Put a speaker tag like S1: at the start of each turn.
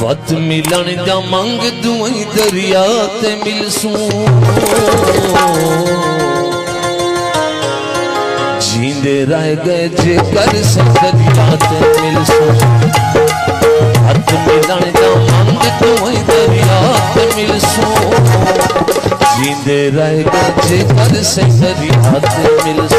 S1: वत मिलन जा मंग दुई दरिया ते मिलसूं जींदे रह गए जे कर से दरिया ते मिलसूं वत मिलन जा मंग दुई दरिया ते मिलसूं जींदे रह गए जे कर से दरिया ते मिलसूं